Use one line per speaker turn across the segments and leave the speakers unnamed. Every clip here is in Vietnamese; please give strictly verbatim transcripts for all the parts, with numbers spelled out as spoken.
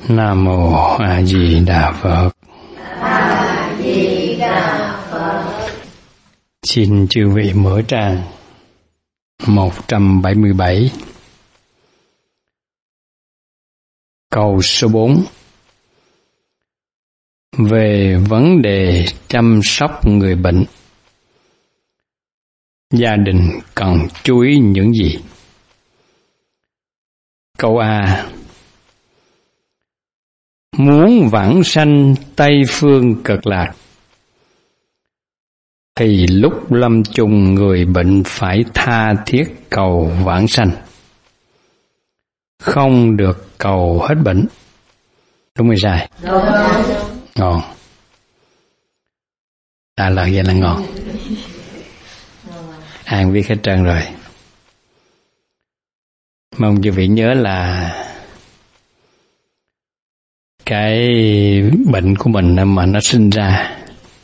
Nam mô A Di Đà Phật.
A Di Đà Phật.
Xin chư vị mở trang một trăm bảy mươi bảy, câu số bốn. Về vấn đề chăm sóc người bệnh, gia đình cần chú ý những gì? Câu A. Muốn vãng sanh Tây phương Cực Lạc thì lúc lâm chung người bệnh phải tha thiết cầu vãng sanh, không được cầu hết bệnh. Đúng hay sai?
Đúng.
Ngon. À, lời vậy là ngon. An biết hết trơn rồi. Mong quý vị nhớ là cái bệnh của mình mà nó sinh ra,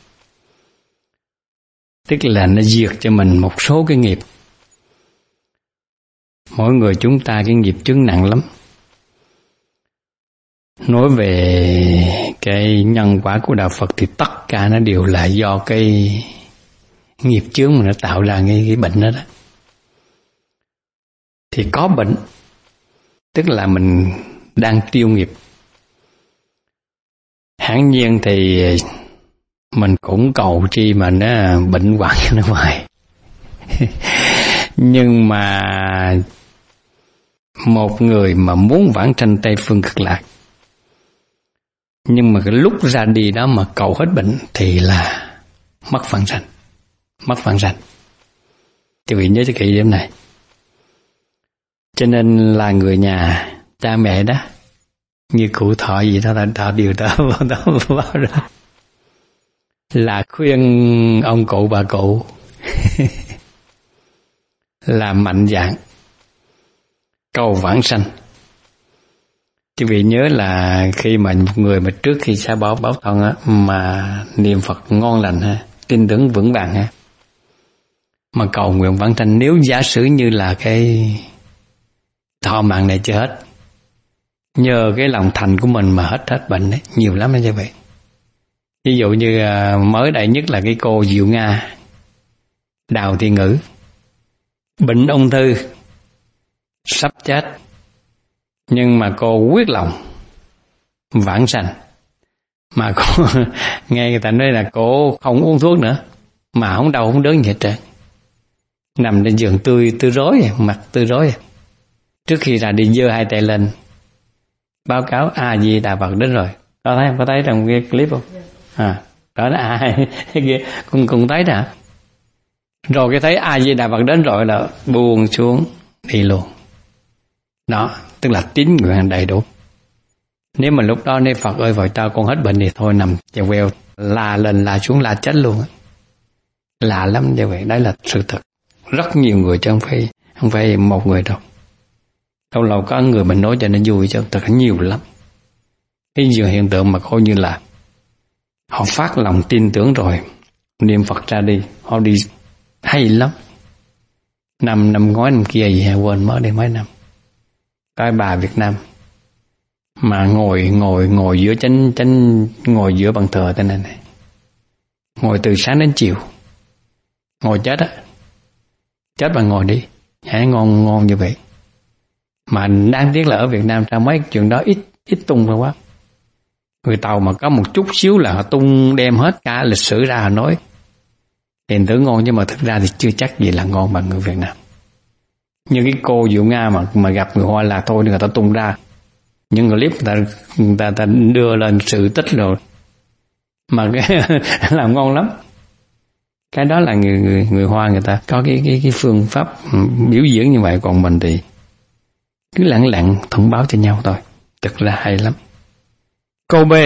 tức là nó diệt cho mình một số cái nghiệp. Mỗi người chúng ta cái nghiệp chướng nặng lắm. Nói về cái nhân quả của đạo Phật thì tất cả nó đều là do cái nghiệp chướng mà nó tạo ra cái, cái bệnh đó đó. Thì có bệnh, tức là mình đang tiêu nghiệp. Hẳn nhiên thì mình cũng cầu chi mà nó bệnh hoạn cho nó ngoài. Nhưng mà một người mà muốn vãng sanh Tây phương Cực Lạc, nhưng mà cái lúc ra đi đó mà cầu hết bệnh thì là mất vãng sanh. Mất vãng sanh. Quý vị nhớ cho kỹ điểm này. Cho nên là người nhà, cha mẹ đó, như cụ Thọ gì đó, họ đều đó vào đó là khuyên ông cụ bà cụ là mạnh dạn cầu vãng sanh. Quý vị nhớ là khi mà một người mà trước khi xa báo báo thân á, mà niệm Phật ngon lành ha, tin tưởng vững vàng ha, mà cầu nguyện vãng sanh, nếu giả sử như là cái thọ mạng này chưa hết, nhờ cái lòng thành của mình mà hết hết bệnh đấy, nhiều lắm như vậy. Ví dụ như mới đây nhất là cái cô Diệu Nga, Đào Thị Ngữ, bệnh ung thư, sắp chết, nhưng mà cô quyết lòng vãng sanh. Mà cô nghe người ta nói là cô không uống thuốc nữa, mà không đau không đớn gì hết trơn, nằm trên giường tươi tươi rối, mặt tươi rối. Trước khi ra đi giơ hai tay lên báo cáo A Di Đà Phật đến rồi. Có thấy không? Có thấy trong cái clip không? À, đó là A kia cũng cũng thấy đó. Rồi cái thấy A Di Đà Phật đến rồi là buông xuống đi luôn. Đó, tức là tín nguyện đầy đủ. Nếu mà lúc đó nếu Phật ơi vợ tao con hết bệnh thì thôi nằm chèo queo, la lên la xuống la chết luôn. Lạ lắm như vậy, đấy là sự thật. Rất nhiều người chứ không phải không phải một người đâu. Lâu lâu có người mình nói cho nó vui chứ thật nhiều lắm. Cái nhiều hiện tượng mà coi như là họ phát lòng tin tưởng rồi, niệm Phật ra đi, họ đi hay lắm. Năm năm ngoái năm kia gì quên mất đi mấy năm. Cái bà Việt Nam mà ngồi ngồi ngồi giữa chánh chánh ngồi giữa bàn thờ thế này này, ngồi từ sáng đến chiều, ngồi chết á, chết mà ngồi đi, hãy ngon ngon như vậy. Mà đáng tiếc là ở Việt Nam ra mấy chuyện đó ít ít tung ra quá. Người Tàu mà có một chút xíu là họ tung đem hết cả lịch sử ra họ nói. Hiện tưởng ngon nhưng mà thực ra thì chưa chắc gì là ngon bằng người Việt Nam. Như cái cô Diệu Nga mà mà gặp người Hoa là thôi người ta tung ra. Những clip người ta, người ta, người ta đưa lên sự tích rồi. Mà cái làm ngon lắm. Cái đó là người người người Hoa người ta có cái cái cái phương pháp biểu diễn như vậy, còn mình thì cứ lặng lặng thông báo cho nhau thôi. Thực ra hay lắm. Câu B.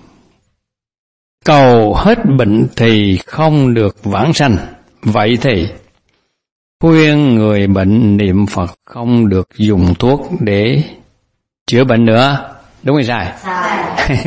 Cầu hết bệnh thì không được vãng sanh. Vậy thì khuyên người bệnh niệm Phật không được dùng thuốc để chữa bệnh nữa. Đúng hay sai?
Sai.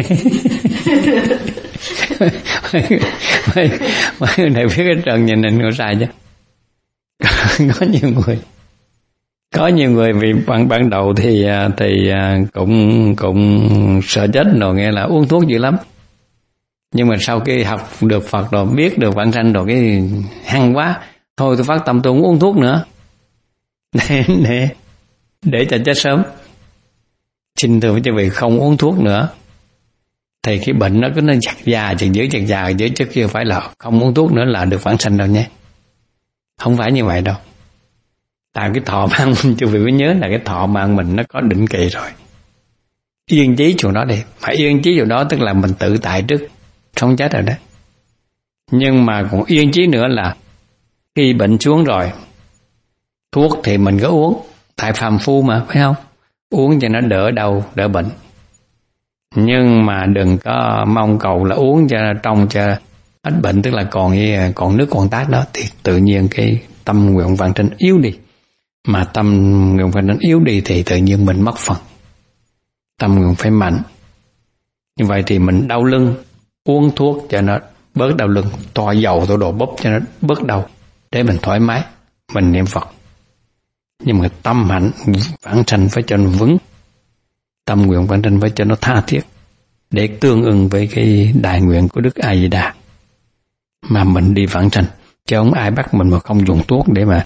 mấy, mấy người này biết cái trần nhìn mình có sai chứ. Có nhiều người Có nhiều người vì ban ban đầu thì thì cũng cũng sợ chết rồi, nghe là uống thuốc dữ lắm. Nhưng mà sau khi học được Phật rồi, biết được vãng sanh rồi, cái hăng quá, thôi tôi phát tâm tôi không uống thuốc nữa để để để cho chết sớm. Xin thưa với quý vị, không uống thuốc nữa thì cái bệnh nó cứ nó giặt già chừng dưới chừng già dưới, chứ chưa phải là không uống thuốc nữa là được vãng sanh đâu nhé. Không phải như vậy đâu. Tại cái thọ mạng mình, quý vị phải nhớ là cái thọ mạng mình nó có định kỳ rồi. Yên chí chỗ đó đi. Mà yên chí chỗ đó tức là mình tự tại trước sống chết rồi đó. Nhưng mà còn yên chí nữa là khi bệnh xuống rồi, thuốc thì mình có uống, tại phàm phu mà, phải không? Uống cho nó đỡ đau, đỡ bệnh. Nhưng mà đừng có mong cầu là uống cho trong cho hết bệnh, tức là còn còn nước còn tát đó, thì tự nhiên cái tâm nguyện vãng sanh yếu đi. Mà tâm nguyện vãng sanh yếu đi thì tự nhiên mình mất phần. Tâm nguyện phải mạnh. Như vậy thì mình đau lưng, uống thuốc cho nó bớt đau lưng, toa dầu tô đồ bóp cho nó bớt đau, để mình thoải mái, mình niệm Phật. Nhưng mà tâm hạnh vãng sanh phải cho nó vững, tâm nguyện vãng sanh phải cho nó tha thiết, để tương ưng với cái đại nguyện của Đức A Di Đà mà mình đi vãng sanh. Chứ không ai bắt mình mà không dùng thuốc để mà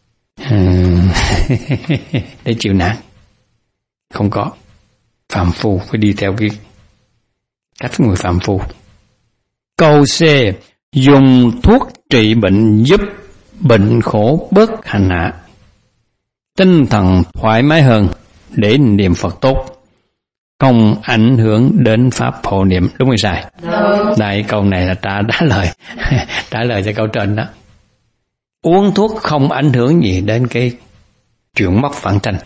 để chịu nạn. Không có. Phạm phu phải đi theo cái cách người phạm phu. Câu C. Dùng thuốc trị bệnh giúp bệnh khổ bớt hành hạ, tinh thần thoải mái hơn để niệm Phật tốt, không ảnh hưởng đến pháp hộ niệm. Đúng hay sai?
Đúng.
Đây, câu này là trả, trả lời trả lời cho câu trên đó. Uống thuốc không ảnh hưởng gì đến cái chuyện mất vãng sanh,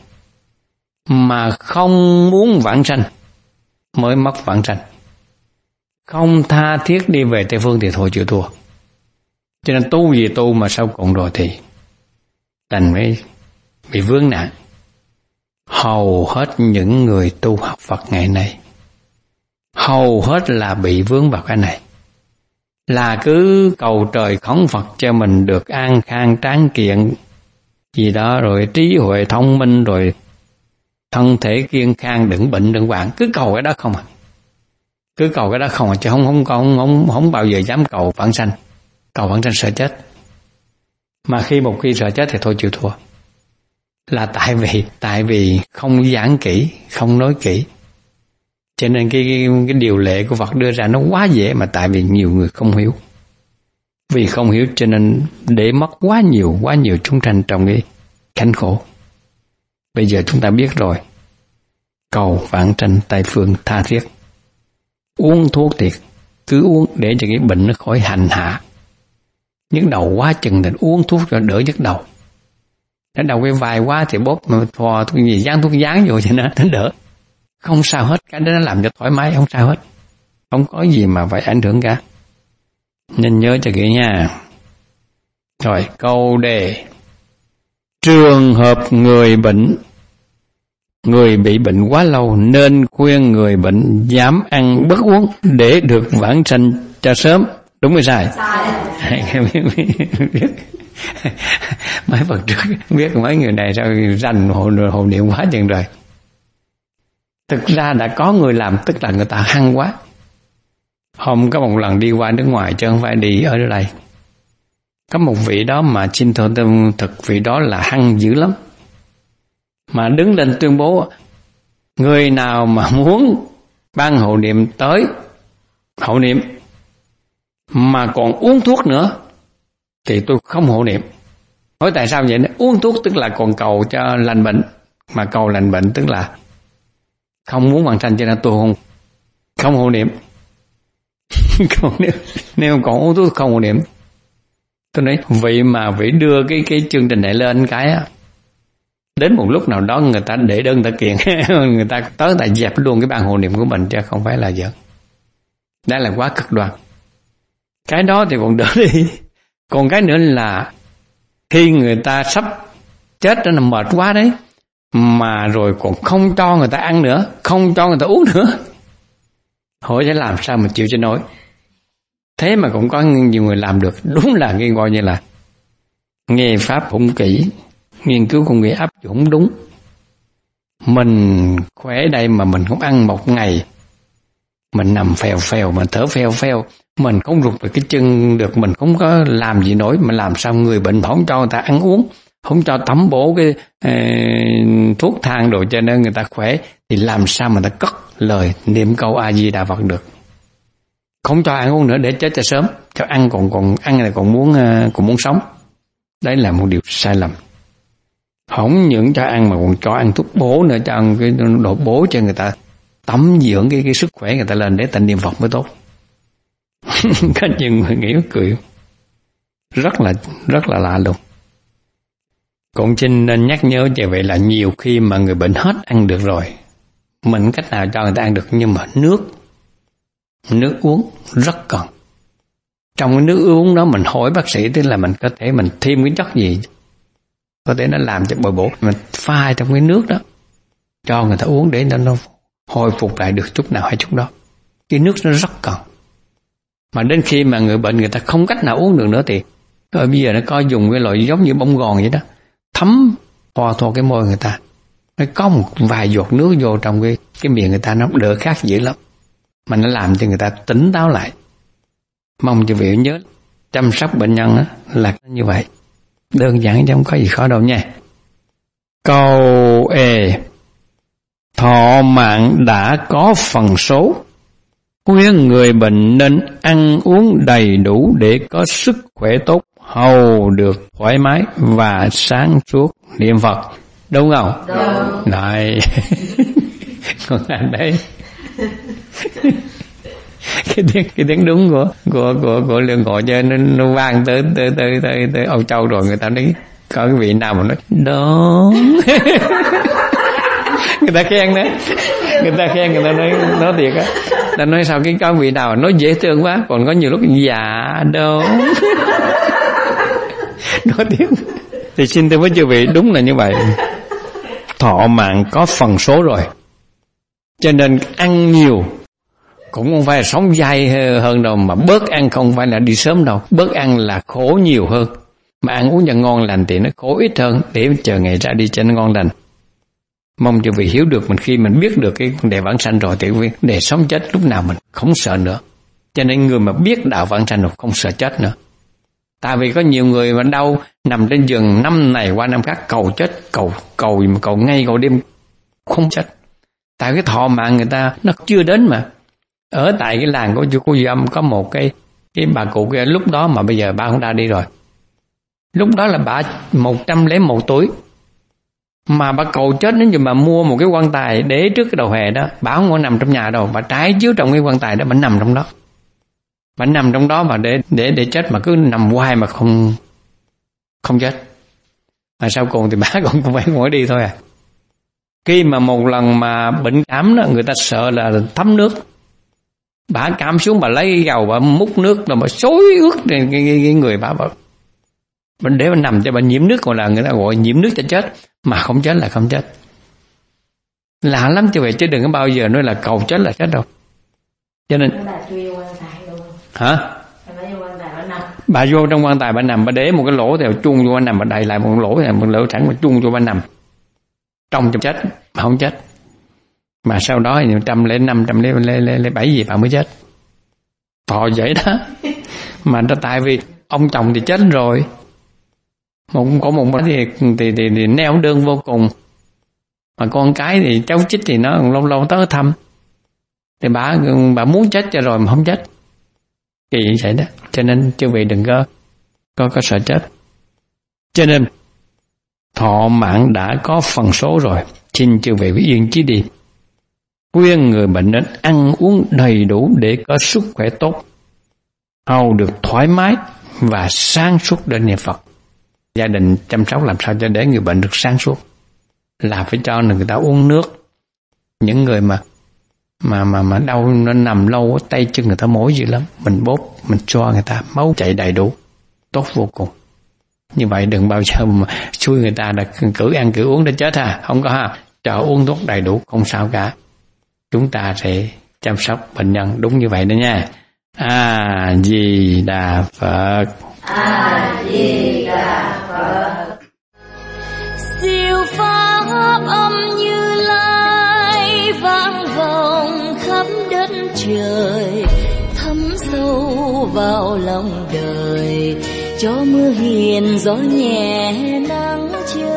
mà không muốn vãng sanh mới mất vãng sanh. Không tha thiết đi về Tây Phương thì thôi chịu thua. Cho nên tu gì tu mà sau cùng rồi thì đành phải bị vướng nạn. Hầu hết những người tu học Phật ngày nay, hầu hết là bị vướng vào cái này. Là cứ cầu trời khấn Phật cho mình được an khang tráng kiện gì đó, rồi trí huệ thông minh, rồi thân thể kiên khang, đừng bệnh đừng hoạn, cứ cầu cái đó không à. Cứ cầu cái đó không à, chứ không không không không, không bao giờ dám cầu vãng sanh. Cầu vãng sanh sợ chết. Mà khi một khi sợ chết thì thôi chịu thua. Là tại vì tại vì không giảng kỹ, không nói kỹ. Cho nên cái, cái cái điều lệ của Phật đưa ra nó quá dễ, mà tại vì nhiều người không hiểu. Vì không hiểu cho nên để mất quá nhiều quá nhiều chúng sanh trong cái cảnh khổ. Bây giờ chúng ta biết rồi. Cầu vãng sanh Tây Phương tha thiết. Uống thuốc thì cứ uống để cho cái bệnh nó khỏi hành hạ. Nhức đầu quá chừng thì uống thuốc cho đỡ nhức đầu. Nó đau cái vai quá thì bóp mà thò thuốc gì dán thuốc dán vô cho nó, nó đỡ. Không sao hết, cái đó nó làm cho thoải mái, không sao hết. Không có gì mà phải ảnh hưởng cả. Nên nhớ cho kỹ nha. Rồi câu đề. Trường hợp người bệnh, người bị bệnh quá lâu nên khuyên người bệnh dám ăn bớt uống để được vãng sanh cho sớm. Đúng hay sai? Sai. Mấy Phật trước biết mấy người này sao rành hồ, hồ niệm quá chừng rồi. Thực ra đã có người làm, tức là người ta hăng quá. Hôm có một lần đi qua nước ngoài chứ không phải đi ở đây. Có một vị đó mà xin thưa thực vị đó là hăng dữ lắm. Mà đứng lên tuyên bố người nào mà muốn ban hộ niệm tới hộ niệm mà còn uống thuốc nữa thì tôi không hộ niệm. Hỏi tại sao vậy? Uống thuốc tức là còn cầu cho lành bệnh, mà cầu lành bệnh tức là không muốn vãng sanh, cho nên tôi không không hộ niệm. Còn nếu, nếu còn uống thuốc không hộ niệm. Tôi nói vị mà vị đưa cái cái chương trình này lên cái á, đến một lúc nào đó người ta để đơn ta kiện người ta tới tại dẹp luôn cái ban hộ niệm của mình, chứ không phải là giỡn. Đó là quá cực đoan. Cái đó thì còn đỡ đi. Còn cái nữa là khi người ta sắp chết đó là mệt quá đấy, mà rồi còn không cho người ta ăn nữa, không cho người ta uống nữa. Hỏi sẽ làm sao mà chịu cho nổi. Thế mà cũng có nhiều người làm được. Đúng là cái gọi như là nghe pháp hùng kỹ, nghiên cứu công nghệ áp dụng đúng. Mình khỏe đây mà mình không ăn một ngày, mình nằm phèo phèo, mình thở phèo phèo, mình không rụt được cái chân được, mình không có làm gì nổi, mà làm sao người bệnh không cho người ta ăn uống, không cho tắm bổ cái uh, thuốc thang đồ cho nên người ta khỏe, thì làm sao mà ta cất lời niệm câu A Di Đà Phật được. Không cho ăn uống nữa để chết cho sớm, cho ăn còn còn ăn này còn muốn uh, còn muốn sống. Đấy là một điều sai lầm. Không những cho ăn mà còn cho ăn thuốc bổ nữa, cho ăn cái đồ bổ cho người ta tắm dưỡng cái cái sức khỏe người ta lên để ta niệm Phật mới tốt. Có nhiều người nghĩ cười, rất là rất là lạ luôn. Con xin nên nhắc nhớ như vậy là nhiều khi mà người bệnh hết ăn được rồi, mình cách nào cho người ta ăn được, nhưng mà nước nước uống rất cần. Trong cái nước uống đó mình hỏi bác sĩ, tức là mình có thể mình thêm cái chất gì, có thể nó làm cho bồi bổ, mình pha trong cái nước đó cho người ta uống để nó, nó hồi phục lại được chút nào hay chút đó. Cái nước nó rất cần. Mà đến khi mà người bệnh người ta không cách nào uống được nữa thì rồi bây giờ nó có dùng cái loại giống như bông gòn vậy đó, thấm hòa thoa cái môi người ta, nó có một vài giọt nước vô trong cái cái miệng người ta, nó đỡ khác dữ lắm, mà nó làm cho người ta tỉnh táo lại. Mong cho vị nhớ chăm sóc bệnh nhân đó là như vậy, đơn giản chứ không có gì khó đâu nha. Câu E: thọ mạng đã có phần số, khuyên người bệnh nên ăn uống đầy đủ để có sức khỏe tốt, hầu được thoải mái và sáng suốt niệm Phật. Đúng không? Đúng. Đấy. Còn anh đấy. cái tiếng cái tiếng đúng của của của của Lương Ngộ cho nó, nó vang tới tới tới tới tới Âu Châu rồi, người ta nói có cái vị nào mà nói đó. Người ta khen đấy, người ta khen, người ta nói nói thiệt á, ta nói sao cái có vị nào nói dễ thương quá, còn có nhiều lúc dạ đâu. Nói tiếng thì xin thưa với chư vị, đúng là như vậy. Thọ mạng có phần số rồi, cho nên ăn nhiều cũng không phải là sống dai hơn đâu, mà bớt ăn không phải là đi sớm đâu, bớt ăn là khổ nhiều hơn, mà ăn uống cho ngon lành thì nó khổ ít hơn, để chờ ngày ra đi cho nó ngon lành. Mong cho vị hiểu được, mình khi mình biết được cái vấn đề vãng sanh rồi thì để sống chết lúc nào mình không sợ nữa. Cho nên người mà biết đạo vãng sanh rồi không sợ chết nữa. Tại vì có nhiều người mà đau nằm trên giường năm này qua năm khác cầu chết, cầu cầu mà cầu ngay cầu đêm không chết. Tại cái thọ mạng người ta nó chưa đến mà. Ở tại cái làng của chú cô Duy Âm có một cái cái bà cụ kia, lúc đó mà bây giờ bà cũng đã đi rồi. Lúc đó là bà một trăm lẻ một tuổi. Mà bà cầu chết nếu như mà mua một cái quan tài để trước cái đầu hè đó, bà không có nằm trong nhà đâu, bà trải chiếu trong cái quan tài đó, bà nằm trong đó. Bà nằm trong đó mà để để để chết, mà cứ nằm hoài mà không không chết. Mà sau cùng thì bà cũng cũng phải ngồi đi thôi à. Khi mà một lần mà bệnh cảm đó, người ta sợ là thấm nước. Bà cảm xuống, bà lấy gầu, bà múc nước rồi bà xối ướt cái, cái, cái, cái người bà. Bà để bà nằm cho bà nhiễm nước, còn là người ta gọi nhiễm nước cho chết, mà không chết là không chết. Lạ lắm chứ vậy, chứ đừng có bao giờ nói là cầu chết là chết đâu. Cho nên hả? Bà vô trong quan tài bà nằm, bà để một cái lỗ thì bà chuông vô bà nằm, bà đầy lại một lỗ thì một lỗ sẵn bà chuông vô bà nằm. Trong cho chết mà không chết. Mà sau đó thì trăm lẻ năm, trăm lẻ bảy gì bà mới chết. Thọ vậy đó. Mà nó tại vì ông chồng thì chết rồi. Một có một thì thì, thì thì neo đơn vô cùng. Mà con cái thì cháu chích thì nó lâu lâu tới thăm. Thì bà bà muốn chết cho rồi mà không chết. Kỳ vậy đó. Cho nên chư vị đừng có có có sợ chết. Cho nên thọ mạng đã có phần số rồi, xin chư vị yên chí đi. Khuyên người bệnh nên ăn uống đầy đủ để có sức khỏe tốt, hầu được thoải mái và sáng suốt để niệm Phật. Gia đình chăm sóc làm sao cho để người bệnh được sáng suốt, là phải cho người ta uống nước. Những người mà mà mà mà đau nó nằm lâu, tay chân người ta mỏi dữ lắm, mình bóp mình cho người ta máu chạy đầy đủ, tốt vô cùng. Như vậy đừng bao giờ mà xui người ta là cử ăn cử uống để chết ha, không có ha. Cho uống thuốc đầy đủ không sao cả. Chúng ta sẽ chăm sóc bệnh nhân đúng như vậy đó nha. A Di Đà Phật.
A Di Đà Phật.
trời, thấm sâu vào lòng đời, cho mưa hiền gió nhẹ nắng chiều